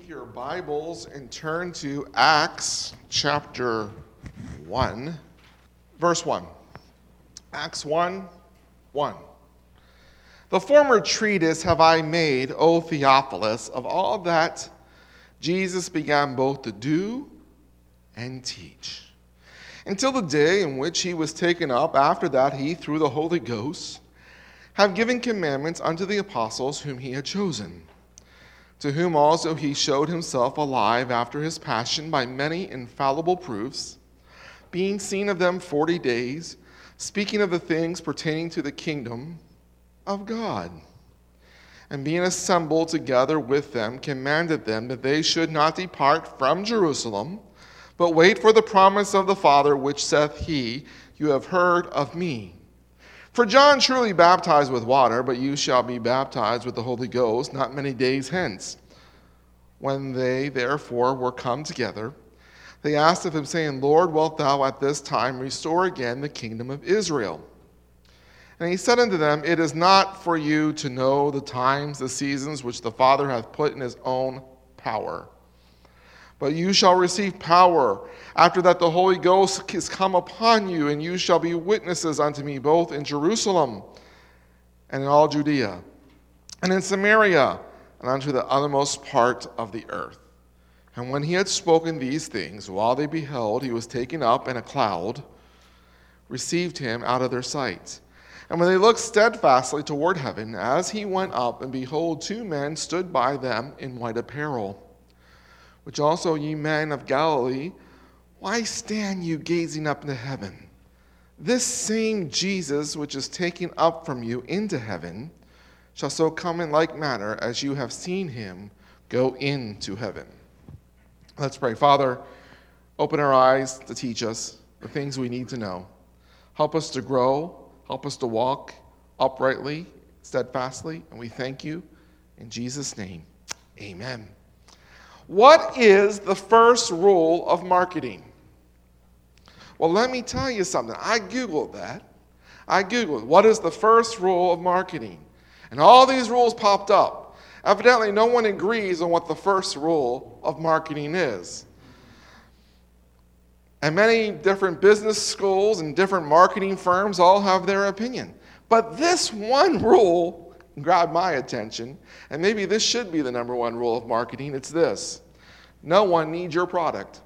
Take your Bibles and turn to Acts chapter 1, verse 1. Acts 1, 1. The former treatise have I made, O Theophilus, of all that Jesus began both to do and teach, until the day in which he was taken up. After that he, through the Holy Ghost, have given commandments unto the apostles whom he had chosen, to whom also he showed himself alive after his passion by many infallible proofs, being seen of them 40 days, speaking of the things pertaining to the kingdom of God. And being assembled together with them, commanded them that they should not depart from Jerusalem, but wait for the promise of the Father, which saith he, You have heard of me. For John truly baptized with water, but you shall be baptized with the Holy Ghost not many days hence. When they therefore were come together, they asked of him, saying, Lord, wilt thou at this time restore again the kingdom of Israel? And he said unto them, It is not for you to know the times, the seasons, which the Father hath put in his own power. But you shall receive power after that the Holy Ghost is come upon you, and you shall be witnesses unto me both in Jerusalem and in all Judea and in Samaria and unto the uttermost part of the earth. And when he had spoken these things, while they beheld, he was taken up, and a cloud received him out of their sight. And when they looked steadfastly toward heaven, as he went up, and behold, two men stood by them in white apparel. Which also ye men of Galilee, why stand you gazing up into heaven? This same Jesus, which is taken up from you into heaven, shall so come in like manner as you have seen him go into heaven. Let's pray. Father, open our eyes to teach us the things we need to know. Help us to grow. Help us to walk uprightly, steadfastly, and we thank you. In Jesus' name, amen. What is the first rule of marketing? Well, let me tell you something. I Googled that. What is the first rule of marketing? And all these rules popped up. Evidently, no one agrees on what the first rule of marketing is. And many different business schools and different marketing firms all have their opinion. But this one rule grabbed my attention, and maybe this should be the number one rule of marketing. It's this: no one needs your product.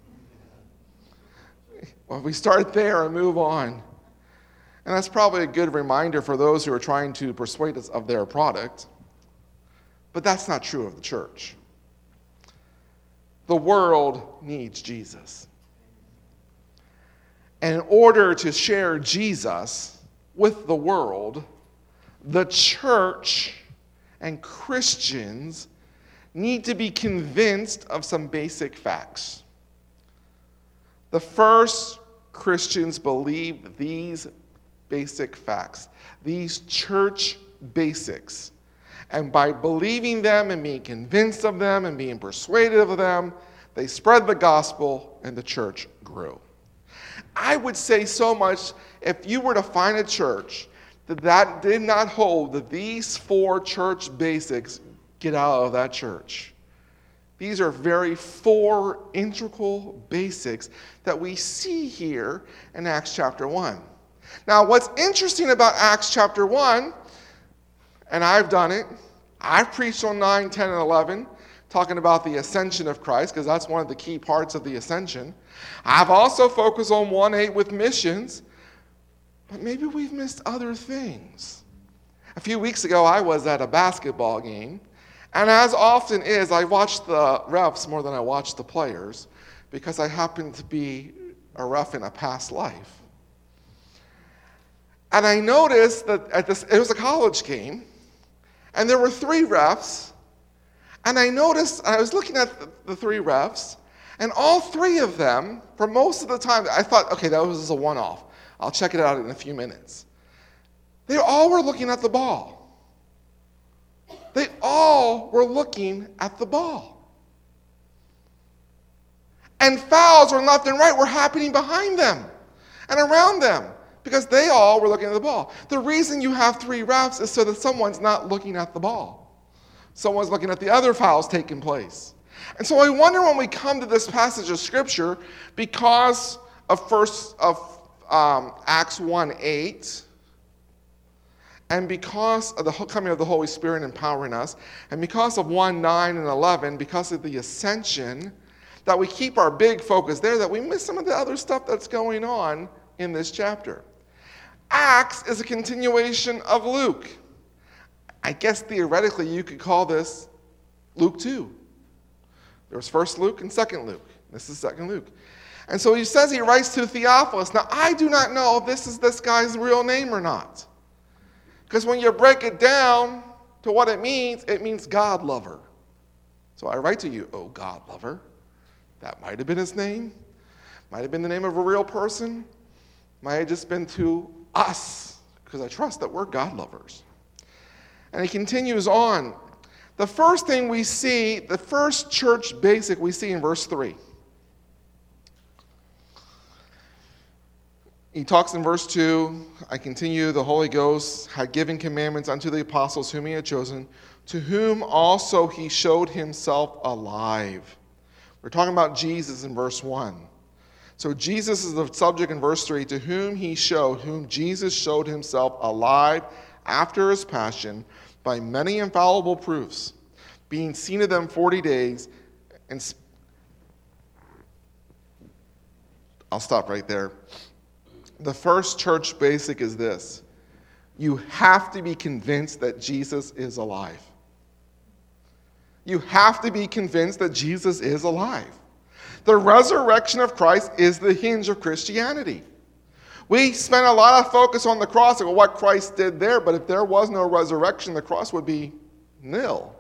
Well, we start there and move on. And that's probably a good reminder for those who are trying to persuade us of their product. But that's not true of the church. The world needs Jesus. And in order to share Jesus with the world, the church and Christians need to be convinced of some basic facts. The first Christians believed these basic facts, these church basics. And by believing them and being convinced of them and being persuaded of them, they spread the gospel and the church grew. I would say so much if you were to find a church that did not hold that these four church basics, get out of that church. These are very four integral basics that we see here in Acts chapter 1. Now, what's interesting about Acts chapter 1, and I've done it, I've preached on 9, 10, and 11, talking about the ascension of Christ, because that's one of the key parts of the ascension. I've also focused on 1:8 with missions, but maybe we've missed other things. A few weeks ago, I was at a basketball game, and as often is, I watched the refs more than I watched the players, because I happened to be a ref in a past life. And I noticed that it was a college game, and there were 3 refs, and I was looking at the 3 refs, and all 3 of them, for most of the time, I thought, okay, that was a one-off. I'll check it out in a few minutes. They all were looking at the ball. They all were looking at the ball. And fouls or left and right were happening behind them and around them because they all were looking at the ball. The reason you have 3 refs is so that someone's not looking at the ball. Someone's looking at the other fouls taking place. And so I wonder when we come to this passage of Scripture, because of Acts 1:8, and because of the coming of the Holy Spirit empowering us, and because of 1:9 and 11, because of the ascension, that we keep our big focus there, that we miss some of the other stuff that's going on in this chapter. Acts is a continuation of Luke. I guess theoretically you could call this Luke 2. There was first Luke and second Luke. This is second Luke. And so he says he writes to Theophilus. Now, I do not know if this is this guy's real name or not. Because when you break it down to what it means God lover. So I write to you, oh God lover. That might have been his name. Might have been the name of a real person. Might have just been to us, because I trust that we're God lovers. And he continues on. The first thing we see, the first church basic we see in verse 3. He talks in verse 2, I continue, the Holy Ghost had given commandments unto the apostles whom he had chosen, to whom also he showed himself alive. We're talking about Jesus in verse 1. So Jesus is the subject in verse 3, to whom Jesus showed himself alive after his passion by many infallible proofs, being seen of them 40 days. And I'll stop right there. The first church basic is this. You have to be convinced that Jesus is alive. You have to be convinced that Jesus is alive. The resurrection of Christ is the hinge of Christianity. We spend a lot of focus on the cross and what Christ did there, but if there was no resurrection, the cross would be nil.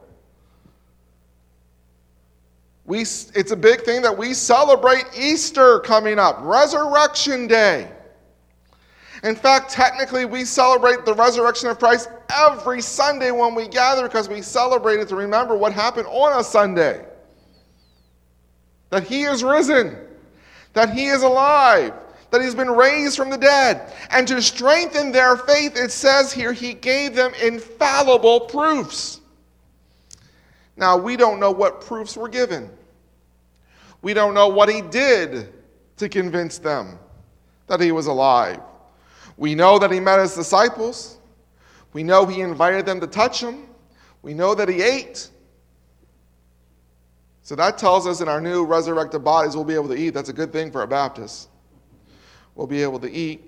It's a big thing that we celebrate Easter coming up, Resurrection Day. In fact, technically, we celebrate the resurrection of Christ every Sunday when we gather because we celebrate it to remember what happened on a Sunday. That he is risen, that he is alive, that he's been raised from the dead. And to strengthen their faith, it says here, he gave them infallible proofs. Now, we don't know what proofs were given. We don't know what he did to convince them that he was alive. We know that he met his disciples. We know he invited them to touch him. We know that he ate. So that tells us in our new resurrected bodies we'll be able to eat. That's a good thing for a Baptist. We'll be able to eat.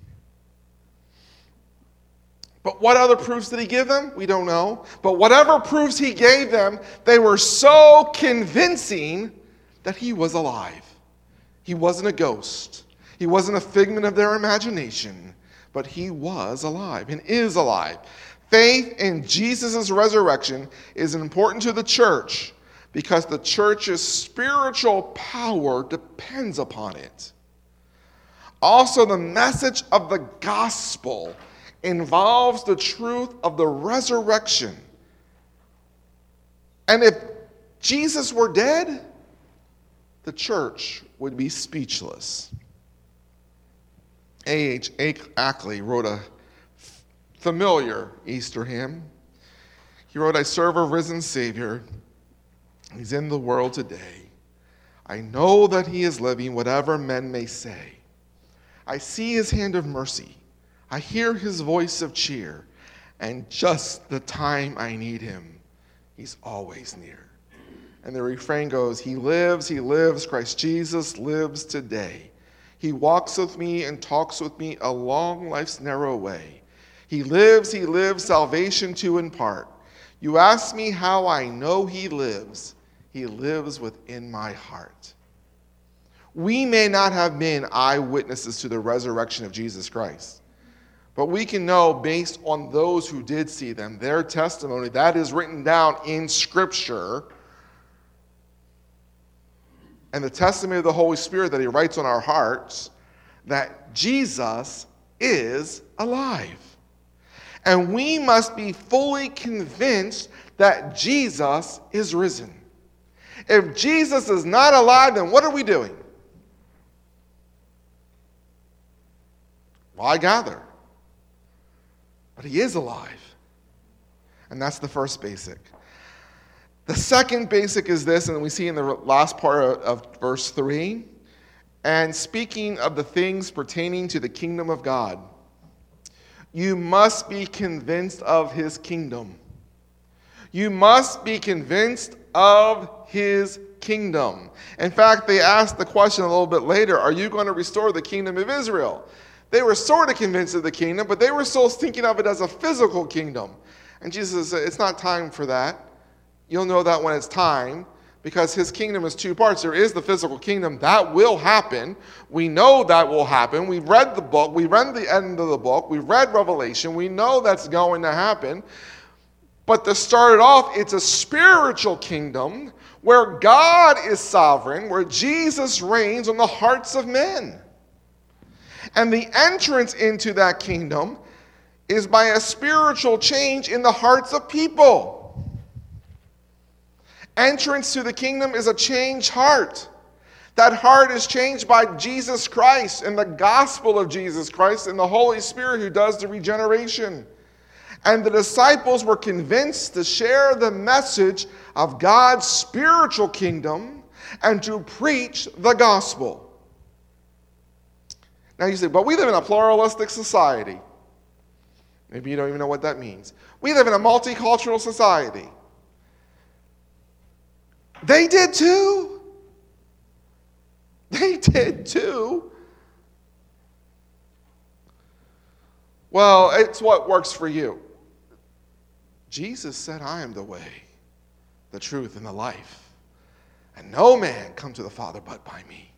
But what other proofs did he give them? We don't know. But whatever proofs he gave them, they were so convincing that he was alive. He wasn't a ghost. He wasn't a figment of their imagination, but he was alive and is alive. Faith in Jesus' resurrection is important to the church because the church's spiritual power depends upon it. Also, the message of the gospel involves the truth of the resurrection. And if Jesus were dead, the church would be speechless. A.H. Ackley wrote a familiar Easter hymn. He wrote, I serve a risen Savior. He's in the world today. I know that he is living, whatever men may say. I see his hand of mercy. I hear his voice of cheer. And just the time I need him, he's always near. And the refrain goes, he lives, Christ Jesus lives today. He walks with me and talks with me along life's narrow way. He lives, salvation to impart. You ask me how I know he lives. He lives within my heart. We may not have been eyewitnesses to the resurrection of Jesus Christ, but we can know based on those who did see them, their testimony, that is written down in Scripture, and the testimony of the Holy Spirit that he writes on our hearts, that Jesus is alive. And we must be fully convinced that Jesus is risen. If Jesus is not alive, then what are we doing? Well, I gather. But he is alive. And that's the first basic. The second basic is this, and we see in the last part of verse 3, and speaking of the things pertaining to the kingdom of God, you must be convinced of his kingdom. You must be convinced of his kingdom. In fact, they asked the question a little bit later, are you going to restore the kingdom of Israel? They were sort of convinced of the kingdom, but they were still thinking of it as a physical kingdom. And Jesus said, it's not time for that. You'll know that when it's time, because his kingdom is two parts. There is the physical kingdom. That will happen. We know that will happen. We've read the book. We read the end of the book. We've read Revelation. We know that's going to happen. But to start it off, it's a spiritual kingdom where God is sovereign, where Jesus reigns on the hearts of men. And the entrance into that kingdom is by a spiritual change in the hearts of people. Entrance to the kingdom is a changed heart. That heart is changed by Jesus Christ and the gospel of Jesus Christ and the Holy Spirit who does the regeneration. And the disciples were convinced to share the message of God's spiritual kingdom and to preach the gospel. Now you say, but we live in a pluralistic society. Maybe you don't even know what that means. We live in a multicultural society. They did too. They did too. Well, it's what works for you. Jesus said, I am the way, the truth, and the life. And no man comes to the Father but by me.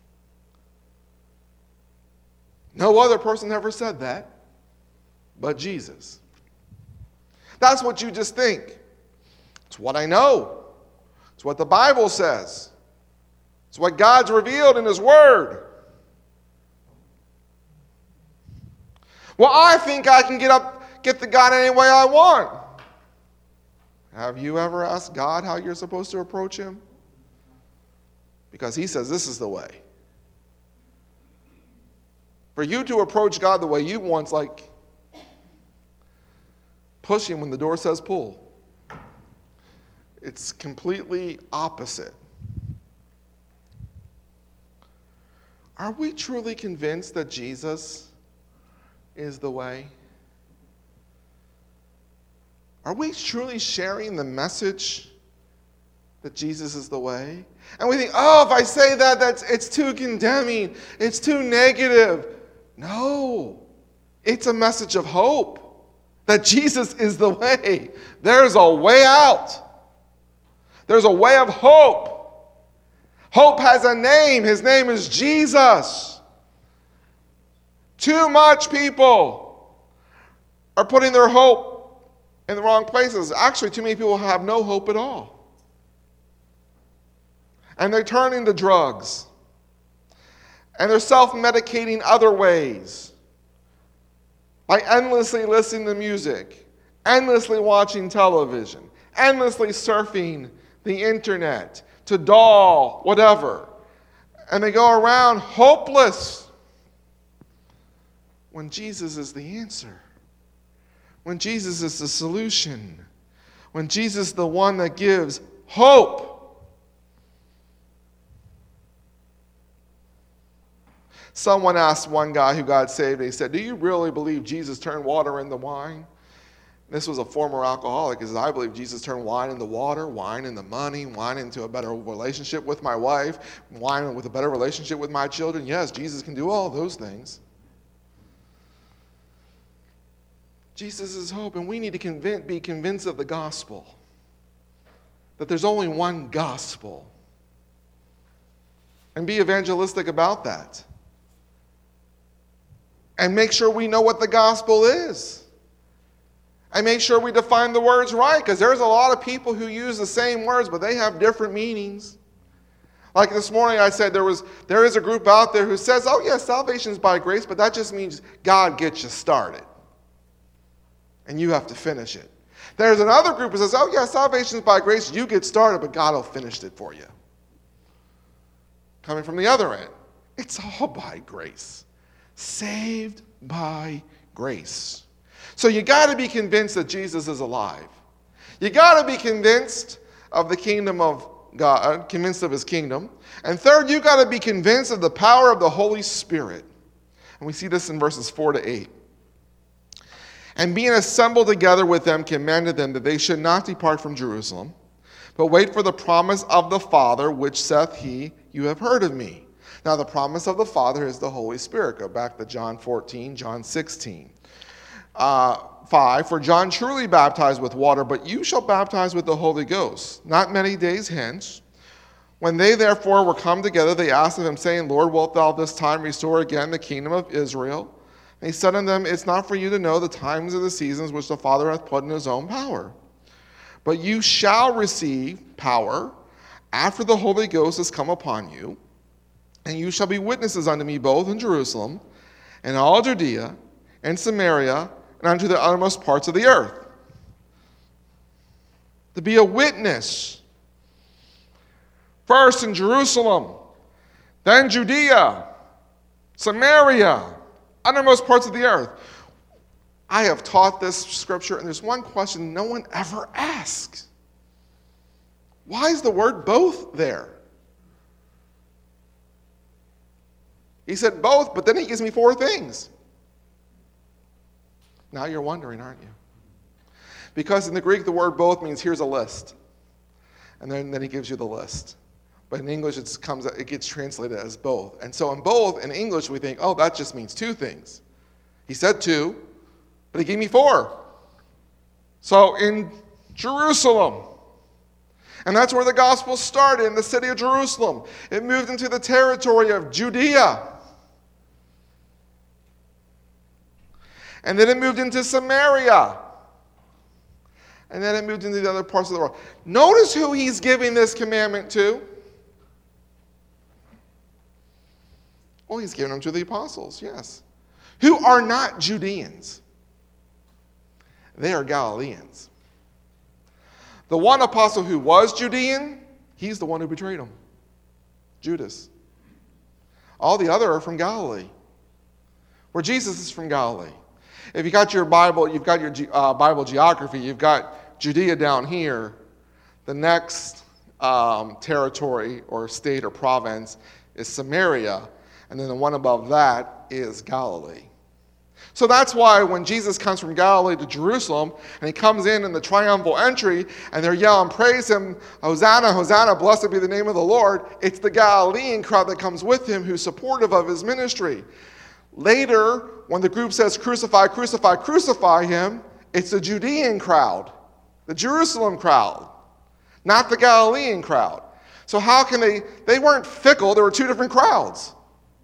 No other person ever said that but Jesus. That's what you just think. It's what I know. It's what the Bible says. It's what God's revealed in his word. Well, I think I can get to God any way I want. Have you ever asked God how you're supposed to approach him? Because he says this is the way. For you to approach God the way you want is like pushing when the door says pull. It's completely opposite. Are we truly convinced that Jesus is the way? Are we truly sharing the message that Jesus is the way? And we think, oh, if I say that, it's too condemning. It's too negative. No. It's a message of hope that Jesus is the way. There's a way out. There's a way of hope. Hope has a name. His name is Jesus. Too much people are putting their hope in the wrong places. Actually, too many people have no hope at all. And they're turning to drugs. And they're self-medicating other ways. By endlessly listening to music, endlessly watching television, endlessly surfing the internet, to doll, whatever. And they go around hopeless when Jesus is the answer. When Jesus is the solution. When Jesus is the one that gives hope. Someone asked one guy who got saved, he said, do you really believe Jesus turned water into wine? This was a former alcoholic. He says, I believe Jesus turned wine into water, wine into money, wine into a better relationship with my wife, wine with a better relationship with my children. Yes, Jesus can do all those things. Jesus is hope, and we need to be convinced of the gospel. That there's only one gospel. And be evangelistic about that. And make sure we know what the gospel is. And make sure we define the words right, because there's a lot of people who use the same words, but they have different meanings. Like this morning I said there is a group out there who says, oh yes, salvation is by grace, but that just means God gets you started. And you have to finish it. There's another group who says, oh yeah, salvation is by grace, you get started, but God will finish it for you. Coming from the other end, it's all by grace. Saved by grace. So you got to be convinced that Jesus is alive. You got to be convinced of the kingdom of God, convinced of his kingdom. And third, you got to be convinced of the power of the Holy Spirit. And we see this in verses 4 to 8. And being assembled together with them, commanded them that they should not depart from Jerusalem, but wait for the promise of the Father, which saith he, you have heard of me. Now the promise of the Father is the Holy Spirit. Go back to John 14, John 16. 5, for John truly baptized with water, but you shall baptize with the Holy Ghost, not many days hence. When they therefore were come together, they asked of him, saying, Lord, wilt thou this time restore again the kingdom of Israel? And he said unto them, it's not for you to know the times or the seasons which the Father hath put in his own power. But you shall receive power after the Holy Ghost is come upon you, and you shall be witnesses unto me both in Jerusalem, and all Judea, and Samaria, and unto the uttermost parts of the earth. To be a witness. First in Jerusalem, then Judea, Samaria, uttermost parts of the earth. I have taught this scripture, and there's one question no one ever asks. Why is the word both there? He said both, but then he gives me 4 things. Now you're wondering, aren't you? Because in the Greek, the word both means here's a list. And then he gives you the list. But in English, it gets translated as both. And so in both, in English, we think, oh, that just means 2 things. He said 2, but he gave me 4. So in Jerusalem, and that's where the gospel started, in the city of Jerusalem. It moved into the territory of Judea. And then it moved into Samaria. And then it moved into the other parts of the world. Notice who he's giving this commandment to. Well, he's giving them to the apostles, yes. Who are not Judeans. They are Galileans. The one apostle who was Judean, he's the one who betrayed him. Judas. All the other are from Galilee. Where Jesus is from Galilee. If you got your Bible, you've got your Bible geography, you've got Judea down here. The next territory or state or province is Samaria. And then the one above that is Galilee. So that's why when Jesus comes from Galilee to Jerusalem, and he comes in the triumphal entry, and they're yelling, praise him, Hosanna, Hosanna, blessed be the name of the Lord, it's the Galilean crowd that comes with him who's supportive of his ministry. Later, when the group says, crucify, crucify, crucify him, it's the Judean crowd, the Jerusalem crowd, not the Galilean crowd. So how can they weren't fickle, there were 2 different crowds.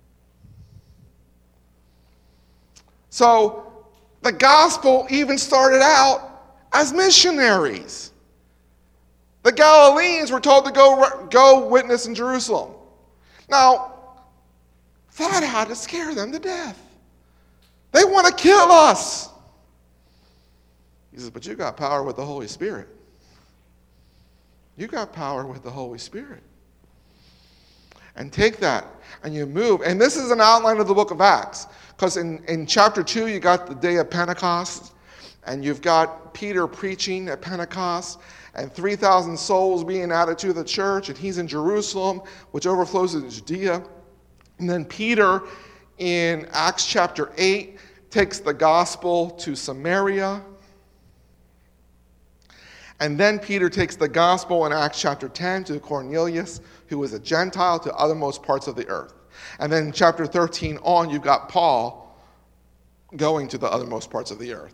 So the gospel even started out as missionaries. The Galileans were told to go witness in Jerusalem. Now, that had to scare them to death. They want to kill us. He says, but you got power with the Holy Spirit. You got power with the Holy Spirit. And take that and you move. And this is an outline of the book of Acts. Because in chapter 2, you got the day of Pentecost. And you've got Peter preaching at Pentecost. And 3,000 souls being added to the church. And he's in Jerusalem, which overflows into Judea. And then Peter, in Acts chapter 8, takes the gospel to Samaria. And then Peter takes the gospel in Acts chapter 10 to Cornelius, who was a Gentile, to othermost parts of the earth. And then in chapter 13 on, you've got Paul going to the othermost parts of the earth.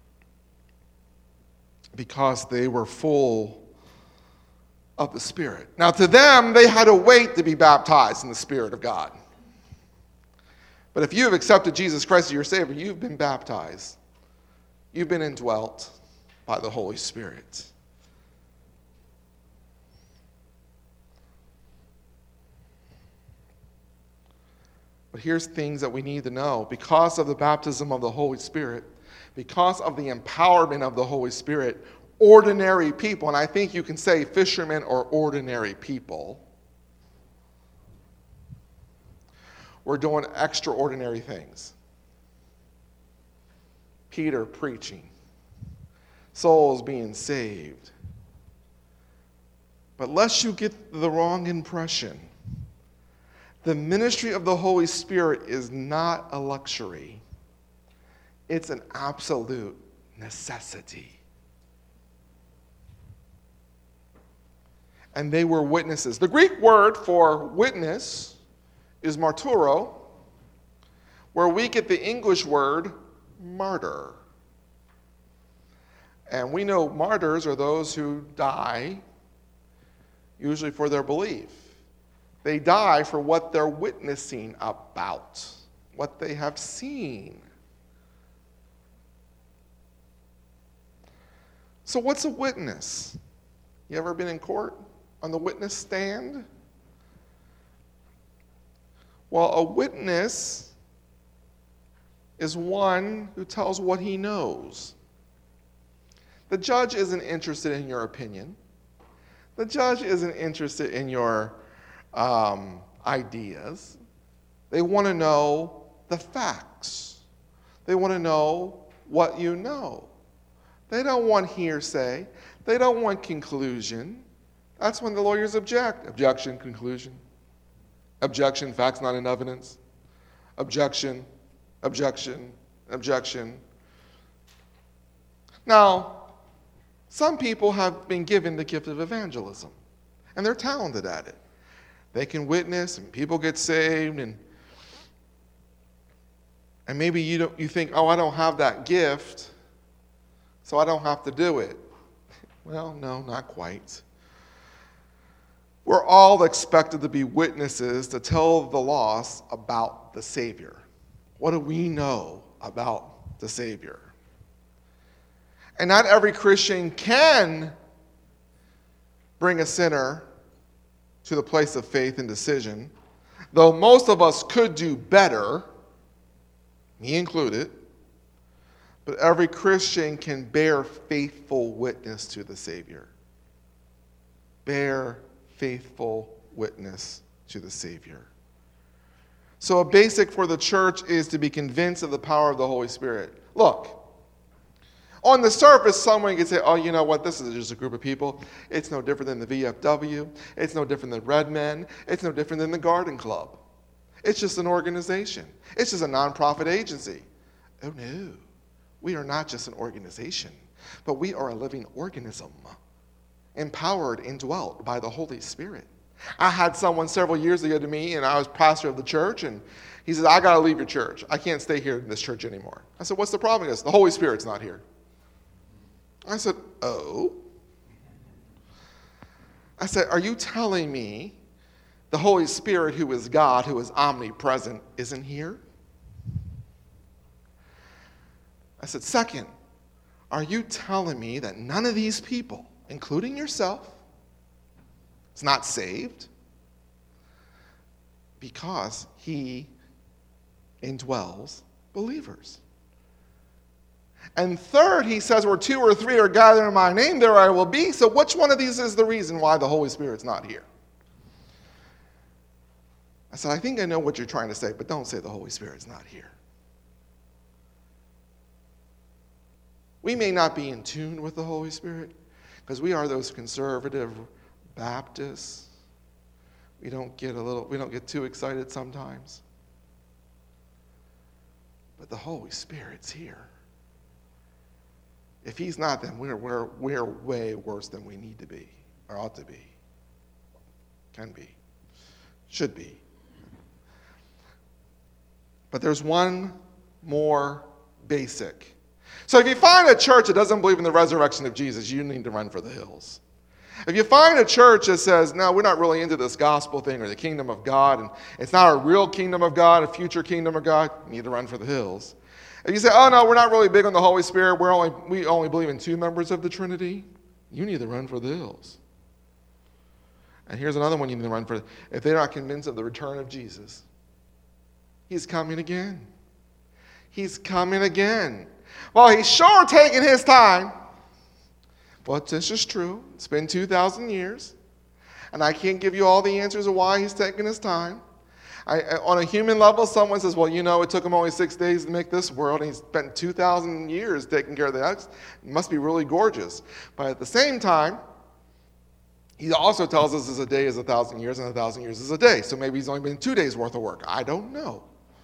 Because they were full of the Spirit. Now to them, they had to wait to be baptized in the Spirit of God. But if you have accepted Jesus Christ as your Savior, you've been baptized. You've been indwelt by the Holy Spirit. But here's things that we need to know. Because of the baptism of the Holy Spirit, because of the empowerment of the Holy Spirit, ordinary people, and I think you can say fishermen or ordinary people, we're doing extraordinary things. Peter preaching. Souls being saved. But lest you get the wrong impression, the ministry of the Holy Spirit is not a luxury. It's an absolute necessity. And they were witnesses. The Greek word for witness is marturo, where we get the English word martyr. And we know martyrs are those who die, usually for their belief. They die for what they're witnessing about, what they have seen. So what's a witness? You ever been in court on the witness stand? Well, a witness is one who tells what he knows. The judge isn't interested in your opinion. The judge isn't interested in your ideas. They want to know the facts. They want to know what you know. They don't want hearsay. They don't want conclusion. That's when the lawyers object. Objection, conclusion. Objection, facts not in evidence. Objection, objection, objection. Now, some people have been given the gift of evangelism, and they're talented at it. They can witness, and people get saved, and maybe you think, oh, I don't have that gift, so I don't have to do it. Well, no, not quite. We're all expected to be witnesses to tell the lost about the Savior. What do we know about the Savior? And not every Christian can bring a sinner to the place of faith and decision, though most of us could do better, me included. But every Christian can bear faithful witness to the Savior. Bear faithful witness to the Savior. So a basic for the church is to be convinced of the power of the Holy Spirit. Look, on the surface, someone can say, oh, you know what, this is just a group of people. It's no different than the VFW. It's no different than Red Men. It's no different than the Garden Club. It's just an organization. It's just a nonprofit agency. Oh, no. We are not just an organization, but we are a living organism, empowered and dwelt by the Holy Spirit. I had someone several years ago to me, and I was pastor of the church, and he said, I got to leave your church. I can't stay here in this church anymore. I said, what's the problem? He goes, the Holy Spirit's not here. I said, oh? I said, are you telling me the Holy Spirit, who is God, who is omnipresent, isn't here? I said, second, are you telling me that none of these people, including yourself, is not saved? Because he indwells believers. And third, he says, where two or three are gathered in my name, there I will be. So which one of these is the reason why the Holy Spirit's not here? I said, I think I know what you're trying to say, but don't say the Holy Spirit's not here. We may not be in tune with the Holy Spirit because we are those conservative Baptists. We don't get too excited sometimes. But the Holy Spirit's here. If he's not, then we're way worse than we need to be, or ought to be, can be, should be. But there's one more basic. So if you find a church that doesn't believe in the resurrection of Jesus, you need to run for the hills. If you find a church that says, no, we're not really into this gospel thing or the kingdom of God, and it's not a real kingdom of God, a future kingdom of God, you need to run for the hills. If you say, oh no, we're not really big on the Holy Spirit, we only believe in two members of the Trinity, you need to run for the hills. And here's another one you need to run for. If they're not convinced of the return of Jesus, he's coming again. He's coming again. Well, he's sure taking his time. But this is true. It's been 2,000 years. And I can't give you all the answers of why he's taking his time. On a human level, someone says, well, you know, it took him only 6 days to make this world, and he spent 2,000 years taking care of that. It must be really gorgeous. But at the same time, He also tells us a day is 1,000 years and 1,000 years is a day. So maybe he's only been 2 days worth of work. I don't know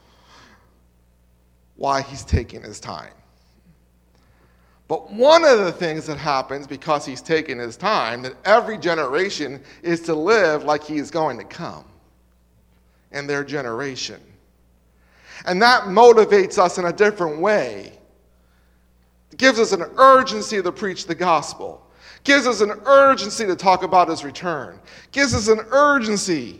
why he's taking his time. But one of the things that happens because he's taking his time, that every generation is to live like he is going to come in their generation. And that motivates us in a different way. It gives us an urgency to preach the gospel. Gives us an urgency to talk about his return. Gives us an urgency.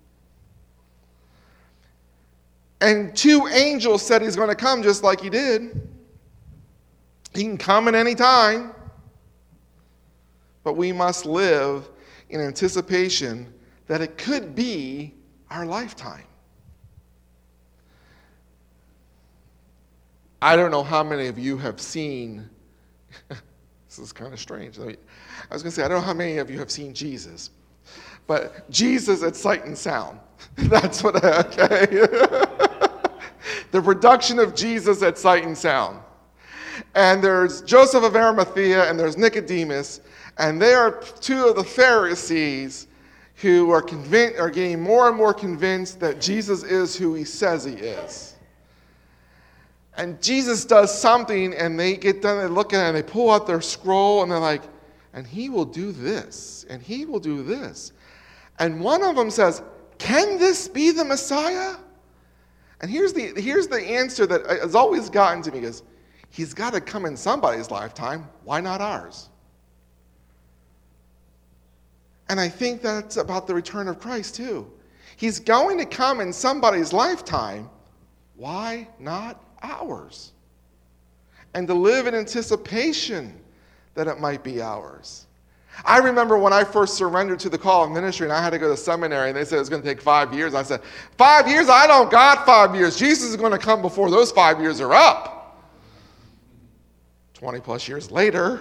And 2 angels said he's going to come just like he did. He can come at any time. But we must live in anticipation that it could be our lifetime. I don't know how many of you have seen, this is kind of strange. I was going to say, I don't know how many of you have seen Jesus, but Jesus at Sight and Sound. That's what, okay. The production of Jesus at Sight and Sound. And there's Joseph of Arimathea and there's Nicodemus, and they are 2 of the Pharisees who are getting more and more convinced that Jesus is who he says he is. And Jesus does something, and they get done, they look at it, and they pull out their scroll, and they're like, and he will do this, and he will do this. And one of them says, can this be the Messiah? And here's the answer that has always gotten to me, is he's got to come in somebody's lifetime. Why not ours? And I think that's about the return of Christ too. He's going to come in somebody's lifetime. Why not ours? And to live in anticipation that it might be ours. I remember when I first surrendered to the call of ministry and I had to go to seminary and they said it was going to take 5 years. I said, 5 years? I don't got 5 years. Jesus is going to come before those 5 years are up. 20 plus years later.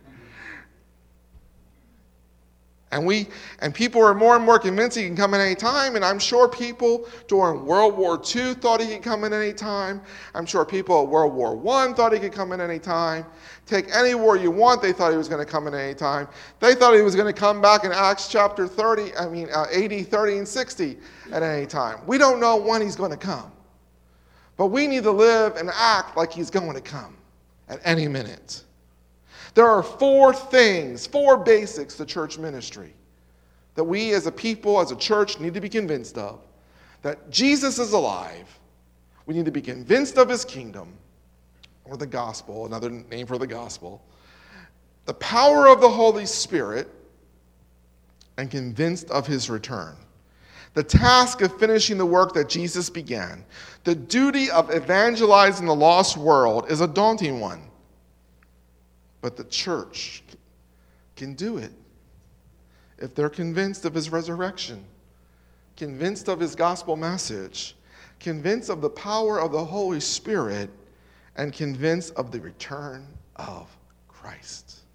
And people are more and more convinced he can come at any time. And I'm sure people during World War II thought he could come at any time. I'm sure people at World War I thought he could come at any time. Take any war you want, they thought he was going to come at any time. They thought he was going to come back in Acts chapter 30, AD 30 and 60 at any time. We don't know when he's going to come. But we need to live and act like he's going to come at any minute. There are 4 things, 4 basics to church ministry that we as a people, as a church, need to be convinced of. That Jesus is alive. We need to be convinced of his kingdom, or the gospel, another name for the gospel. The power of the Holy Spirit, and convinced of his return. The task of finishing the work that Jesus began, the duty of evangelizing the lost world, is a daunting one. But the church can do it if they're convinced of his resurrection, convinced of his gospel message, convinced of the power of the Holy Spirit, and convinced of the return of Christ.